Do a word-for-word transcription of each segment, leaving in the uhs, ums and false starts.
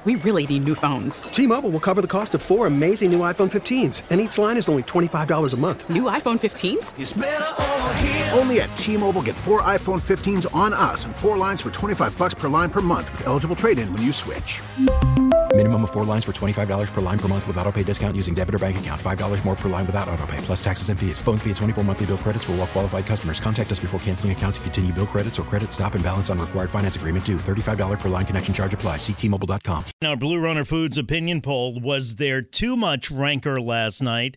We really need new phones. T-Mobile will cover the cost of four amazing new iPhone fifteens, and each line is only twenty-five dollars a month. New iPhone fifteens? It's better over here. Only at T-Mobile, get four iPhone fifteens on us and four lines for twenty-five dollars per line per month with eligible trade-in when you switch. Minimum of four lines for twenty-five dollars per line per month with autopay discount using debit or bank account. five dollars more per line without autopay, plus taxes and fees. Phone fee at twenty-four monthly bill credits for well-qualified customers. Contact us before canceling account to continue bill credits or credit stop and balance on required finance agreement due. thirty-five dollars per line connection charge applies. See T Mobile dot com. Our Blue Runner Foods opinion poll, was there too much rancor last night,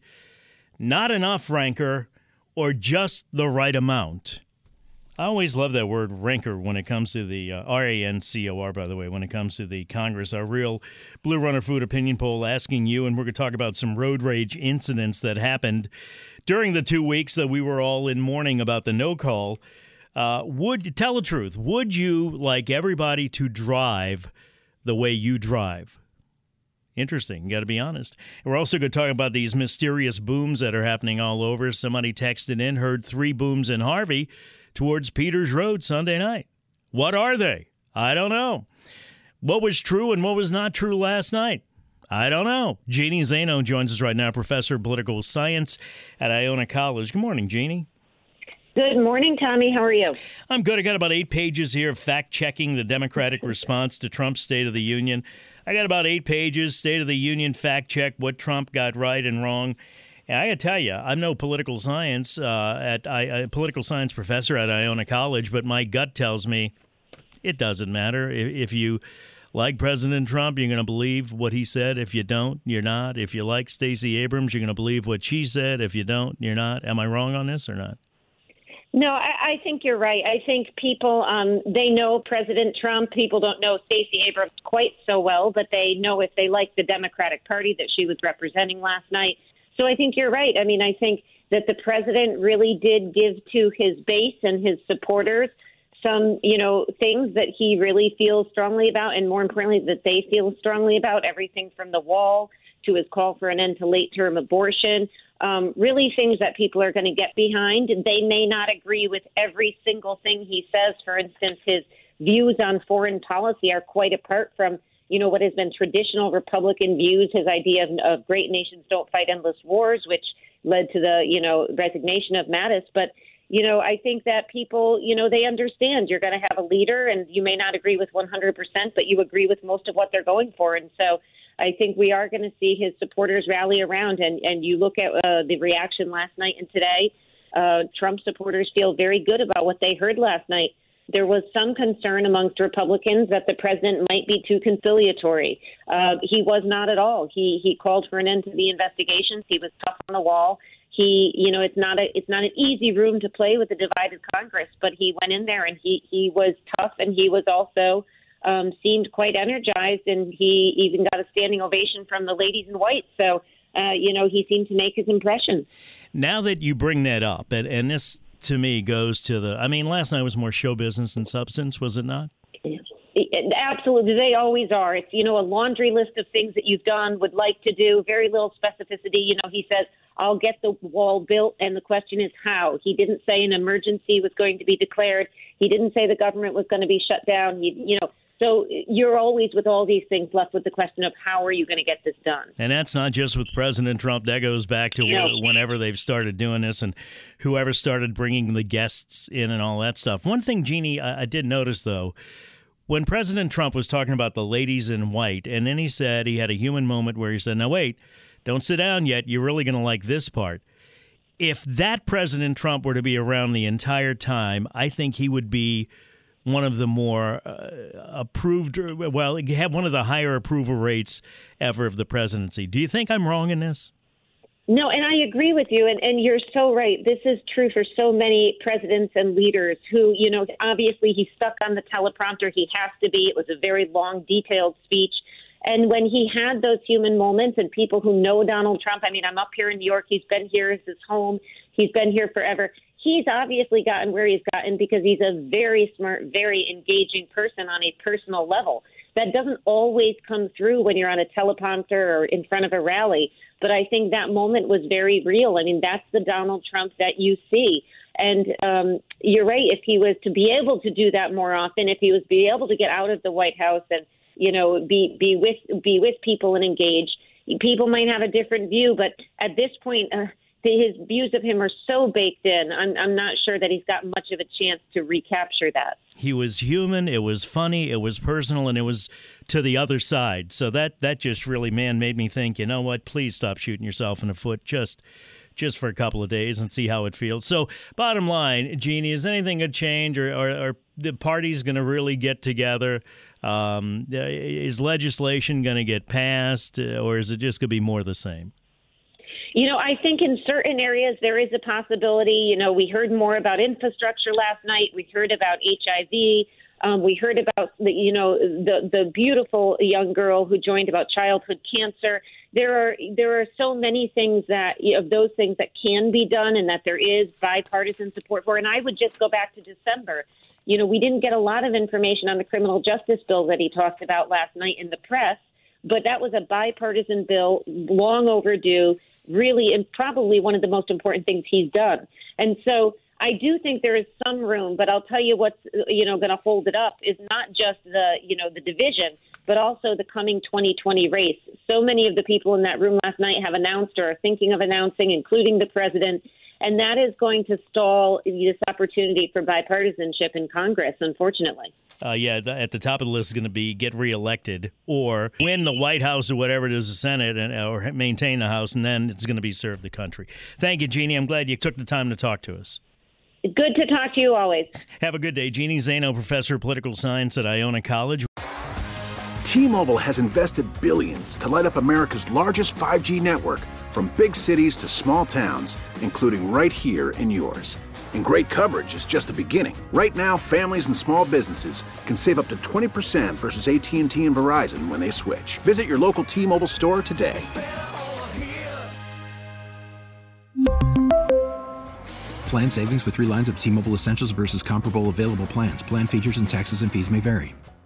not enough rancor, or just the right amount? I always love that word rancor when it comes to the uh, R A N C O R, by the way, when it comes to the Congress. Our real Blue Runner Food opinion poll asking you, and we're going to talk about some road rage incidents that happened during the two weeks that we were all in mourning about the no call. Uh, would tell the truth. Would you like everybody to drive the way you drive? Interesting. You got to be honest. And we're also going to talk about these mysterious booms that are happening all over. Somebody texted in, heard three booms in Harvey towards Peters Road Sunday night. What are they? I don't know. What was true and what was not true last night? I don't know. Jeannie Zaino joins us right now, professor of political science at Iona College. Good morning, Jeannie. Good morning, Tommy. How are you? I'm good. I got about eight pages here of fact-checking the Democratic response to Trump's State of the Union. I got about eight pages, State of the Union fact-check, what Trump got right and wrong. And I got to tell you, I'm no political science uh, at I, a political science professor at Iona College, but my gut tells me it doesn't matter. If, if you like President Trump, you're going to believe what he said. If you don't, you're not. If you like Stacey Abrams, you're going to believe what she said. If you don't, you're not. Am I wrong on this or not? No, I, I think you're right. I think people, um, they know President Trump. People don't know Stacey Abrams quite so well, but they know if they like the Democratic Party that she was representing last night. So I think you're right. I mean, I think that the president really did give to his base and his supporters some, you know, things that he really feels strongly about, and more importantly, that they feel strongly about, everything from the wall to his call for an end to late-term abortion, um, really things that people are going to get behind. They may not agree with every single thing he says. For instance, his views on foreign policy are quite apart from, you know, what has been traditional Republican views, his idea of, of great nations don't fight endless wars, which led to the, you know, resignation of Mattis. But, you know, I think that people, you know, they understand you're going to have a leader and you may not agree with one hundred percent, but you agree with most of what they're going for. And so I think we are going to see his supporters rally around. And, and you look at uh, the reaction last night and today, uh, Trump supporters feel very good about what they heard last night. There was some concern amongst Republicans that the president might be too conciliatory. Uh, he was not at all. He he called for an end to the investigations. He was tough on the wall. He, you know, it's not a it's not an easy room to play with a divided Congress, but he went in there and he he was tough, and he was also um, seemed quite energized, and he even got a standing ovation from the ladies in white. So, uh, you know, he seemed to make his impression. Now that you bring that up, and, and this, to me, goes to the, I mean, last night was more show business than substance, was it not? Absolutely. They always are. It's, you know, a laundry list of things that you've done, would like to do, very little specificity. You know, he says, I'll get the wall built, and the question is how. He didn't say an emergency was going to be declared. He didn't say the government was going to be shut down. He, you know, so you're always, with all these things, left with the question of how are you going to get this done? And that's not just with President Trump. That goes back to no. whenever they've started doing this and whoever started bringing the guests in and all that stuff. One thing, Jeannie, I, I did notice, though, when President Trump was talking about the ladies in white, and then he said he had a human moment where he said, now, wait, don't sit down yet. You're really going to like this part. If that President Trump were to be around the entire time, I think he would be one of the more uh, approved, well, he had one of the higher approval rates ever of the presidency. Do you think I'm wrong in this? No, and I agree with you, and, and you're so right. This is true for so many presidents and leaders who, you know, obviously he's stuck on the teleprompter. He has to be. It was a very long, detailed speech. And when he had those human moments, and people who know Donald Trump, I mean, I'm up here in New York. He's been here as his home. He's been here forever. He's obviously gotten where he's gotten because he's a very smart, very engaging person on a personal level. That doesn't always come through when you're on a teleprompter or in front of a rally. But I think that moment was very real. I mean, that's the Donald Trump that you see. And um, you're right. If he was to be able to do that more often, if he was to be able to get out of the White House and you know, be be with be with people and engage. People might have a different view, but at this point, uh, his views of him are so baked in. I'm, I'm not sure that he's got much of a chance to recapture that. He was human. It was funny. It was personal, and it was to the other side. So that that just really, man, made me think, you know what? Please stop shooting yourself in the foot just just for a couple of days and see how it feels. So bottom line, Jeannie, is anything going to change, or, or, or the party's going to really get together? Um, is legislation going to get passed, or is it just going to be more of the same? You know, I think in certain areas there is a possibility. You know, we heard more about infrastructure last night. We heard about H I V. Um, we heard about, the, you know, the the beautiful young girl who joined about childhood cancer. There are there are so many things that you know, of those things that can be done, and that there is bipartisan support for. And I would just go back to December. You know, we didn't get a lot of information on the criminal justice bill that he talked about last night in the press, but that was a bipartisan bill, long overdue, really, and probably one of the most important things he's done. And so I do think there is some room, but I'll tell you what's, you know, going to hold it up is not just the, you know, the division, but also the coming twenty twenty race. So many of the people in that room last night have announced or are thinking of announcing, including the president. And that is going to stall this opportunity for bipartisanship in Congress, unfortunately. Uh, yeah, the, at the top of the list is going to be get reelected or win the White House or whatever it is, the Senate, and, or maintain the House, and then it's going to be serve the country. Thank you, Jeannie. I'm glad you took the time to talk to us. Good to talk to you always. Have a good day. Jeannie Zaino, professor of political science at Iona College. T-Mobile has invested billions to light up America's largest five G network, from big cities to small towns, including right here in yours. And great coverage is just the beginning. Right now, families and small businesses can save up to twenty percent versus A T and T and Verizon when they switch. Visit your local T-Mobile store today. Plan savings with three lines of T-Mobile Essentials versus comparable available plans. Plan features and taxes and fees may vary.